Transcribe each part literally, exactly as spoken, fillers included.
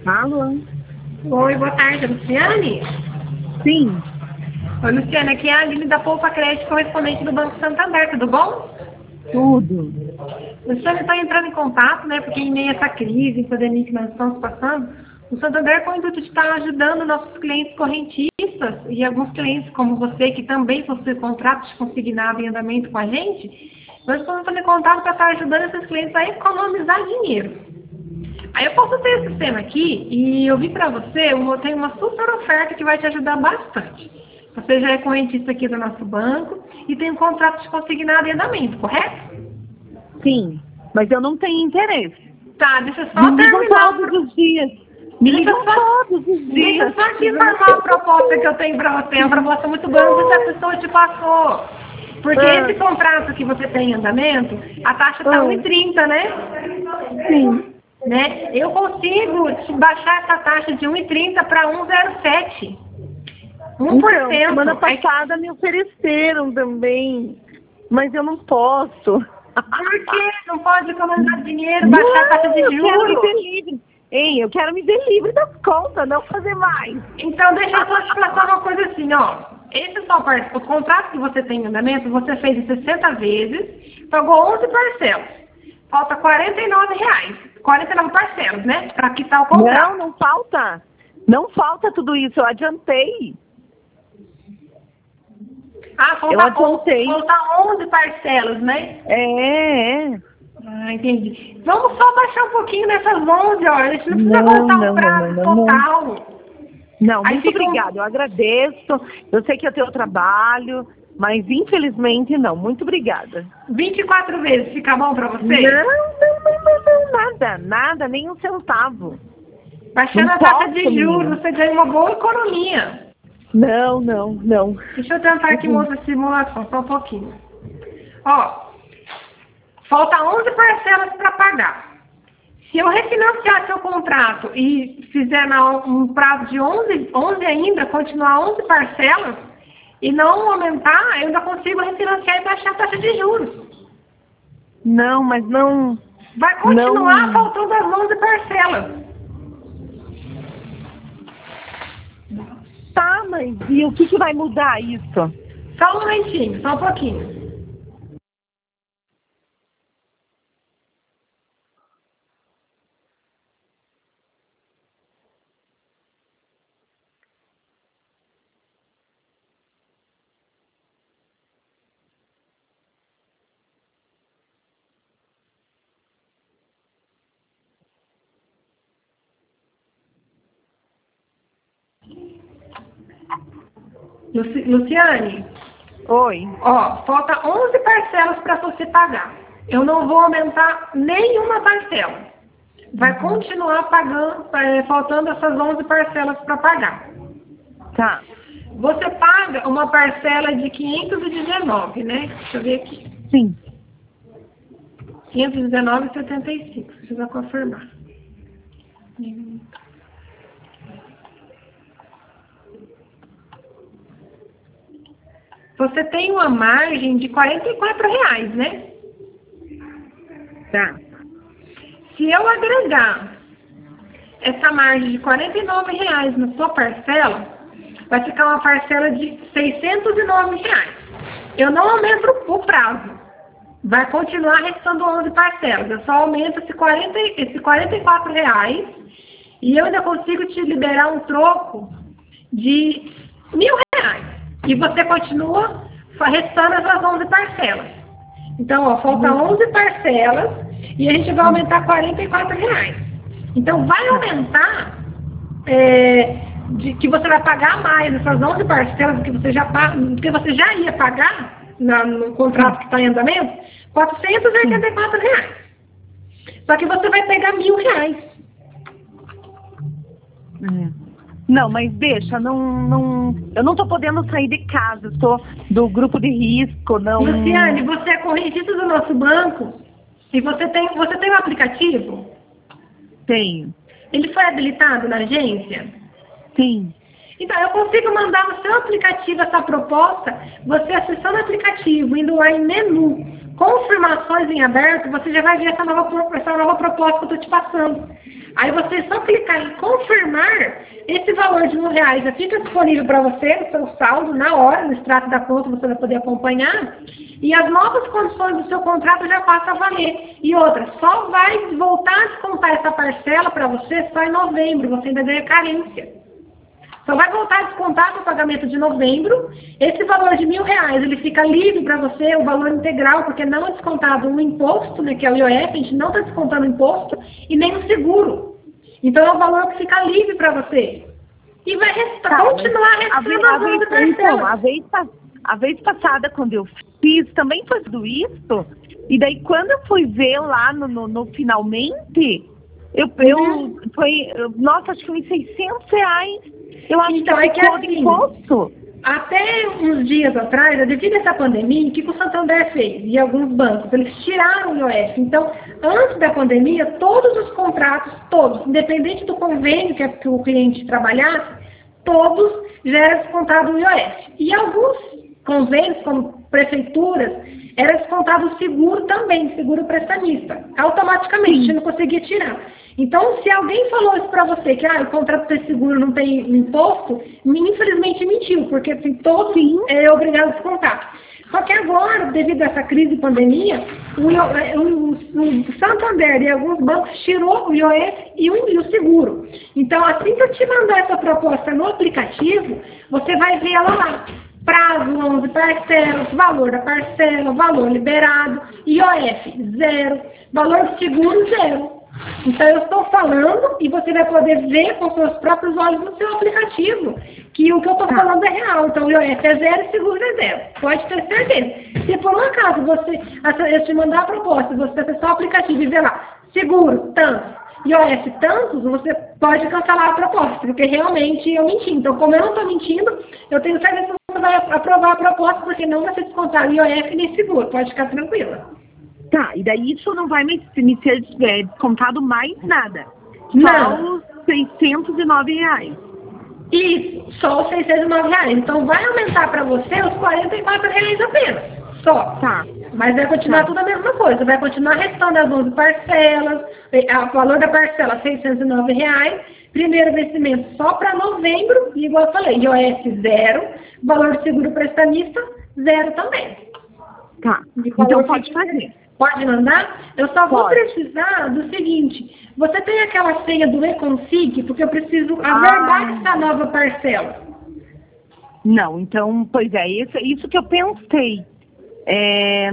Alô? Oi, boa tarde, Luciane? Sim. Oi, Luciane, aqui é a Aline da Poupa Crédito, correspondente do Banco Santander, tudo bom? Tudo. Luciane está entrando em contato, né, porque em meio a essa crise, pandemia que nós estamos passando, o Santander, com o intuito de estar ajudando nossos clientes correntistas e alguns clientes como você, que também possui contratos de consignado em andamento com a gente, nós estamos entrando em contato para estar ajudando esses clientes a economizar dinheiro. Aí eu posso ter esse sistema aqui e eu vi para você, eu tenho uma super oferta que vai te ajudar bastante. Você já é correntista aqui do nosso banco e tem um contrato de consignado em andamento, correto? Sim. Mas eu não tenho interesse. Tá, deixa eu só Me ligam terminar. todos os dias. Me Deixa eu ligam só, todos os deixa eu dias. só te informar a proposta que eu tenho para você. É uma proposta muito boa, não sei se a pessoa te passou. Porque Ah, esse contrato que você tem em andamento, a taxa está ah, um e trinta, né? sim. né? Eu consigo te baixar essa taxa de um e trinta para um vírgula zero sete. um por Então, cento. semana Aí, passada me ofereceram também. Mas eu não posso. por que não pode economizar dinheiro, baixar a taxa Não, de eu quero me juros? ver livre. Ei, eu quero me ver livre das contas, não fazer mais. Então, deixa eu só te passar uma coisa assim, ó. Esse só par... O contrato que você tem em andamento, você fez em sessenta vezes, pagou onze parcelas. Falta quarenta e nove reais. quarenta e nove parcelas, né? Para quitar o contrato. Não, não falta. Não falta tudo isso, eu adiantei. Ah, Eu falta, adiantei. falta onze parcelas, né? É, é. Ah, entendi. Vamos só baixar um pouquinho nessas onze, ó. A gente não precisa Não, cortar o não, não, não, prazo não, não. total. Não, Aí muito fica um... obrigada. Eu agradeço. Eu sei que eu tenho trabalho, mas infelizmente não. Muito obrigada. vinte e quatro vezes, fica bom pra Não, você? não, não, não, não, nada, nada, nem um centavo. Baixando Não a taxa posso, de juros, menina. você ganha uma boa economia. Não, não, não. Deixa eu tentar aqui uma outra simulação, só um pouquinho. Ó, falta onze parcelas para pagar. Se eu refinanciar seu contrato e fizer na- um prazo de onze, onze ainda, continuar onze parcelas e não aumentar, eu ainda consigo refinanciar e baixar a taxa de juros. Não, mas não. Vai continuar Não. faltando as onze parcelas. Tá, mas e o que, que vai mudar isso? Só um momentinho, só um pouquinho. Luci- Luciane, Oi. ó, falta onze parcelas para você pagar. Eu não vou aumentar nenhuma parcela. Vai continuar pagando, é, faltando essas onze parcelas para pagar. Tá. Você paga uma parcela de quinhentos e dezenove, né? Deixa eu ver aqui. Sim. quinhentos e dezenove vírgula setenta e cinco. Precisa confirmar. Você tem uma margem de quarenta e quatro reais, né? Tá. Se eu agregar essa margem de quarenta e nove reais na sua parcela, vai ficar uma parcela de seiscentos e nove reais. Eu não aumento o prazo. Vai continuar restando onze parcelas. Eu só aumento esse, quarenta, esse quarenta e quatro reais e eu ainda consigo te liberar um troco de mil reais. E você continua restando essas onze parcelas. Então, ó, falta onze parcelas e a gente vai aumentar quarenta e quatro reais. Então, vai aumentar, é, de, que você vai pagar mais essas onze parcelas do que você já, do que você já ia pagar na, no contrato que está em andamento, quatrocentos e oitenta e quatro reais. Só que você vai pegar mil reais. É. Não, mas deixa, não, não, eu não tô podendo sair de casa, eu tô do grupo de risco, não. Luciane, você é correntista do nosso banco e você tem, você tem um aplicativo? Tenho. Ele foi habilitado na agência? Sim. Então, eu consigo mandar no seu aplicativo essa proposta, você acessando o aplicativo, indo lá em menu, confirmações em aberto, você já vai ver essa nova, essa nova proposta que eu estou te passando. Aí você só clicar em confirmar, esse valor de mil reais já fica disponível para você no seu saldo, na hora, no extrato da conta, você vai poder acompanhar, e as novas condições do seu contrato já passam a valer. E outra, só vai voltar a descontar essa parcela para você só em novembro, você ainda ganha carência. Só vai voltar a descontar o pagamento de novembro. Esse valor de mil reais, ele fica livre para você, o valor integral, porque não é descontado o imposto, né, que é o I O F, a gente não está descontando o imposto, e nem o seguro. Então é um valor que fica livre para você. E vai restar, tá, continuar recebendo a vez, a vez, então, a vez, a vez passada, quando eu fiz, também foi tudo isso. E daí, quando eu fui ver lá no, no, no finalmente, eu, eu uhum. foi, nossa, acho que uns seiscentos reais. Eu acho então, que é que assim, imposto. Até uns dias atrás, devido a essa pandemia, o que o Santander fez? E alguns bancos, eles tiraram o I O F. Então, antes da pandemia, todos os contratos, todos, independente do convênio que, que o cliente trabalhasse, todos já era descontado o I O F. E alguns convênios, como prefeituras, era descontado o seguro também, seguro prestamista. Automaticamente, a gente não conseguia tirar. Então, se alguém falou isso para você, que ah, o contrato de seguro não tem imposto, infelizmente mentiu, porque assim, todo fim é obrigado a descontar. Só que agora, devido a essa crise e pandemia, o, o, o Santander e alguns bancos tirou o I O F e o, e o seguro. Então, assim que eu te mandar essa proposta no aplicativo, você vai ver ela lá. Prazo, onze parcelas, valor da parcela, valor liberado, I O F zero, valor de seguro zero. Então eu estou falando e você vai poder ver com seus próprios olhos no seu aplicativo que o que eu estou falando é real. Então o I O F é zero e seguro é zero. Pode ter certeza. Se por um acaso você, eu te mandar a proposta, você acessar o aplicativo e ver lá, seguro, tantos, I O F tantos, você pode cancelar a proposta, porque realmente eu menti. Então como eu não estou mentindo, eu tenho certeza que você vai aprovar a proposta, porque não vai ser descontado I O F nem seguro. Pode ficar tranquila. Tá, e daí isso não vai me, me ser é, descontado mais nada. Não. Só os seiscentos e nove reais. Isso, só os seiscentos e nove reais. Então vai aumentar para você os quarenta e quatro reais apenas. Só. Tá. Mas vai continuar tá. tudo a mesma coisa. Vai continuar restando as onze parcelas, o valor da parcela seiscentos e nove reais. Primeiro vencimento só para novembro, e igual eu falei, I O F zero, valor de seguro prestamista zero também. Tá, então pode fazer. Pode mandar? Eu só vou Pode. precisar do seguinte, você tem aquela senha do E-Consig, porque eu preciso averbar ah. essa nova parcela. Não, então, pois é, isso, isso que eu pensei. É,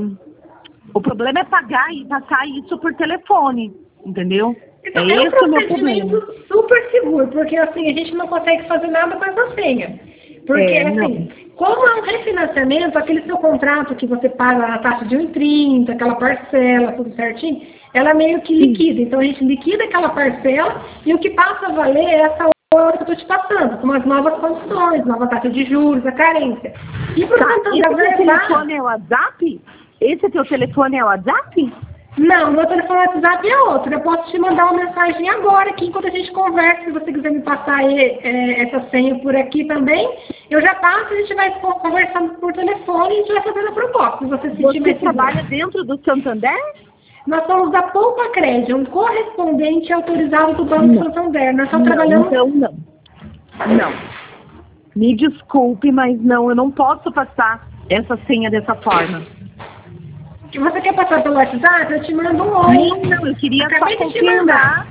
o problema é pagar e passar isso por telefone, entendeu? Então, é é um esse o meu procedimento problema. super seguro, porque assim, a gente não consegue fazer nada com essa senha. Porque, é, assim, como é um refinanciamento, aquele seu contrato que você paga a taxa de um vírgula trinta, aquela parcela, tudo certinho, ela meio que liquida. Então, a gente liquida aquela parcela e o que passa a valer é essa hora que eu estou te passando, com as novas condições, nova taxa de juros, a carência. E por tá, conta esse da teu verdade... telefone é o WhatsApp? Esse teu telefone é o WhatsApp? Não, meu telefone WhatsApp é outro. Eu posso te mandar uma mensagem agora aqui, enquanto a gente conversa. Se você quiser me passar aí, é, essa senha por aqui também, eu já passo, a gente vai conversando por telefone e a gente vai fazendo a proposta. Se você se Você trabalha dentro do Santander? Nós somos da Poupa Crédito, um correspondente autorizado do Banco não. Santander. Nós só não, trabalhamos... Então, não. Não. Me desculpe, mas não, eu não posso passar essa senha dessa forma. Você quer passar pelo WhatsApp? Eu te mando um oi. Não, não, eu queria Acabei só de te mandar.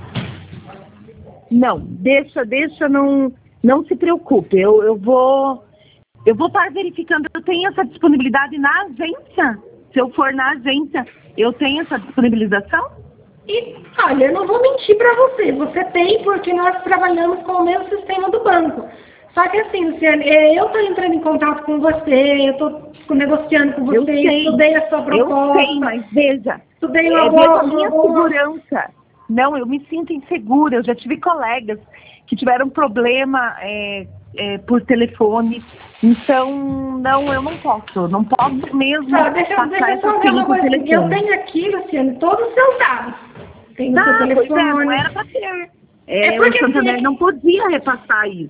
Não, deixa, deixa, não, não se preocupe. Eu, eu vou, eu vou estar verificando. Eu tenho essa disponibilidade na agência. Se eu for na agência, eu tenho essa disponibilização? E, olha, eu não vou mentir para você. Você tem, porque nós trabalhamos com o mesmo sistema do banco. Só que assim, Luciane, eu estou entrando em contato com você, eu estou negociando com você, eu estudei a sua proposta. Eu sei, mas veja, estudei uma é, boa, a minha boa... segurança. Não, eu me sinto insegura, eu já tive colegas que tiveram problema é, é, por telefone, então, não, eu não posso, não posso mesmo tá, deixa, passar deixa essa senha por coisa. telefone. Eu tenho aqui, Luciane, todos os seus dados. Tem o tá, seu telefone. Pois é, não era para ter. É, é porque, o Santander assim, não podia repassar isso.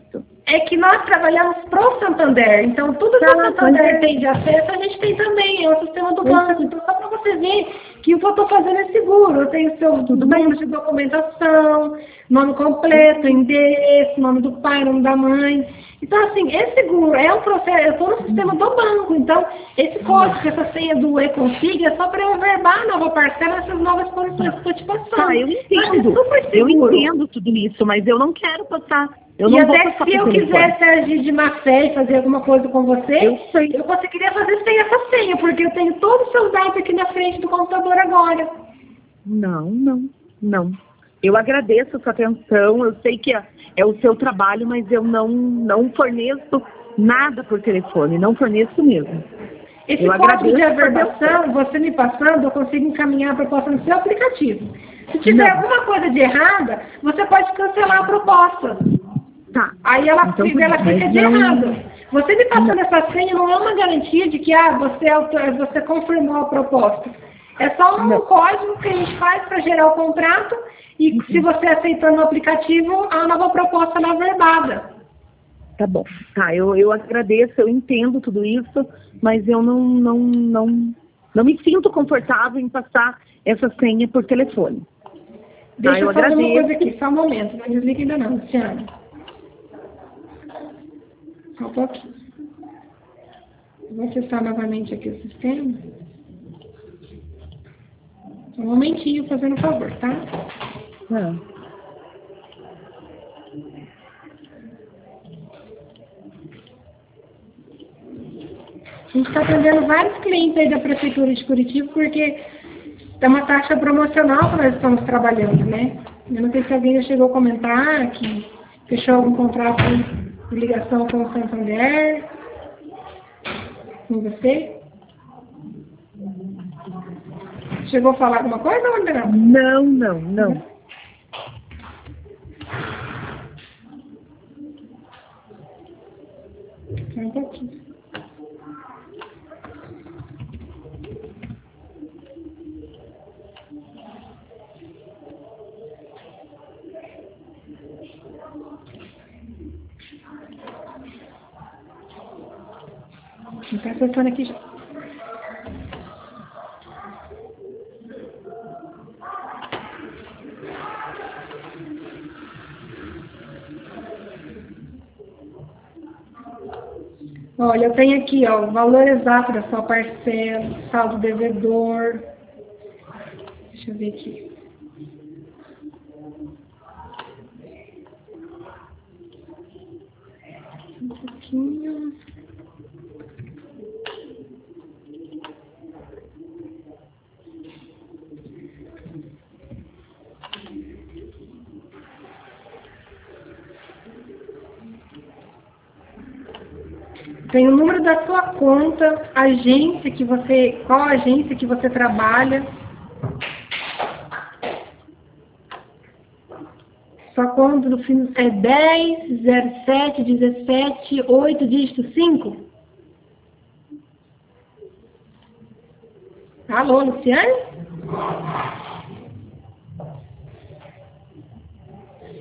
É que nós trabalhamos pro Santander, então tudo que o Santander tem de acesso, a gente tem também, é o sistema do banco. Então, só para você ver que o que eu estou fazendo é seguro. Eu tenho seu número de documentação, nome completo, endereço, nome do pai, nome da mãe. Então, assim, é seguro, é um processo, eu estou no sistema do banco. Então, esse código, essa senha do e-config é só para eu verbar a nova parcela, essas novas condições que eu estou te passando. Tá, eu entendo, eu entendo tudo isso, mas eu não quero passar. Eu e não até vou se eu quisesse agir de má fé e fazer alguma coisa com você, eu, sei. eu conseguiria fazer sem essa senha, porque eu tenho todos os seus dados aqui na frente do computador agora. Não, não, não. Eu agradeço a sua atenção, eu sei que é, é o seu trabalho, mas eu não, não forneço nada por telefone, não forneço mesmo. Esse eu código de averbação, você me passando, eu consigo encaminhar a proposta no seu aplicativo. Se tiver não. alguma coisa de errada, você pode cancelar a proposta. Tá. Aí ela, então, ela fica de não... errado. Você me passando não. essa senha não é uma garantia de que ah, você, você confirmou a proposta. É só um não. código que a gente faz para gerar o contrato e uhum. se você aceitar no aplicativo, a nova proposta é averbada. Tá bom. Tá, eu, eu agradeço, eu entendo tudo isso, mas eu não, não, não, não me sinto confortável em passar essa senha por telefone. Deixa tá, eu, eu fazer agradeço. uma coisa aqui, só um momento, não desliga ainda não, Luciana. Só um pouquinho. Vou acessar novamente aqui o sistema. Um momentinho, fazendo um favor, tá? Ah. A gente está atendendo vários clientes aí da Prefeitura de Curitiba, porque é uma taxa promocional que nós estamos trabalhando, né? Eu não sei se alguém já chegou a comentar que fechou algum contrato de ligação com o Santander, com você. Chegou a falar alguma coisa, André? Não, não, não. Só um pouquinho. Está acessando aqui já. Olha, eu tenho aqui, ó, o valor exato da sua parcela, saldo devedor. Deixa eu ver aqui. Um pouquinho. Tem o número da sua conta, agência que você, qual agência que você trabalha. Sua conta no fim é dez, zero sete, dezessete, oito, dígito cinco. Alô, Luciane?